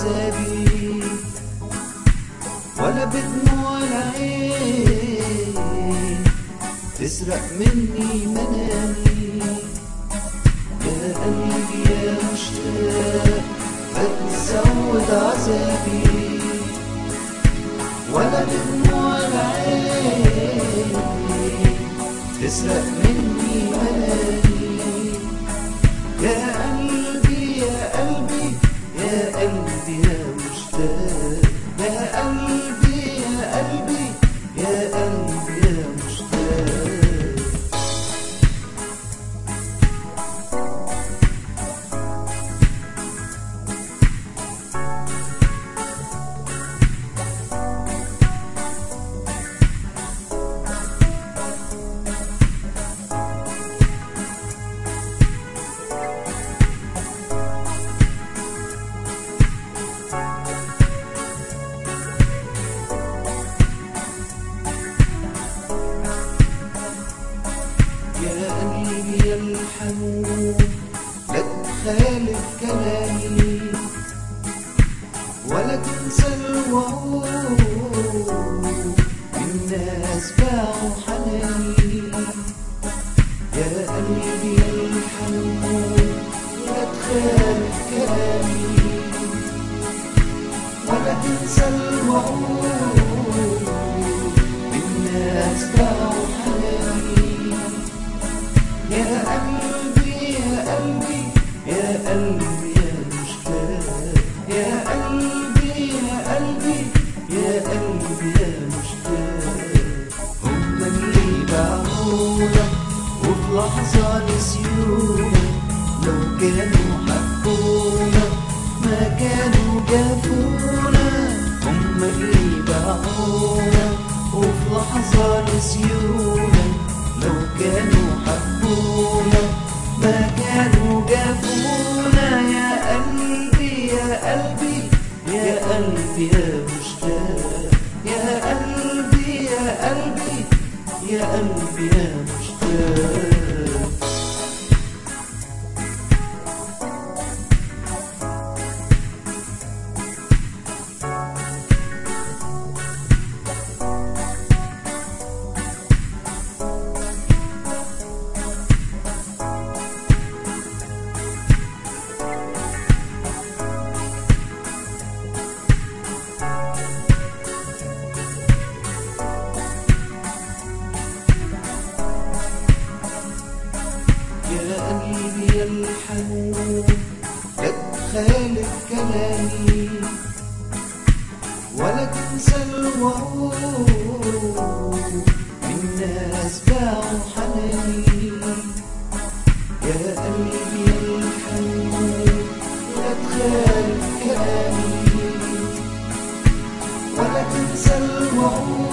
عذابي ولا بدموع العين تسرق مني منامي. يا قلبي يا مشتاق بتزود عذابي ولا دموع العين تسرق مني منامي. يا قلبي يا قلبي يا قلبي يا مشتاق، يا قلبي يا قلبي يا قلبي يا مشتاق. يا قلبي يا الحنون لا تخالف كلامي ولا تنسى الوعود، الناس باعوا حناني. يا قلبي يا الحنون لا تخالف كلامي ولا تنسى الوعود، الناس باعوا حناني. يا قلبي يا قلبي يا قلبي يا مشتاق، يا قلبي يا قلبي يا قلبي يا مشتاق. هم اللي باعونا وفي لحظة نسيونا، لو كانوا حبونا ما كانوا جافونا. هم اللي باعونا وفي لحظة نسيونا، لو كانوا حبونا ما كانوا جافونا. يا قلبي يا قلبي يا قلبي يا مشتاق، يا قلبي يا قلبي يا قلبي يا مشتاق. يا قلبي يا الحنون لا تخالف كلامي ولا تنسى الوعود، الناس باعوا حناني. يا قلبي يا الحنون لا تخالف كلامي ولا تنسى الوعود،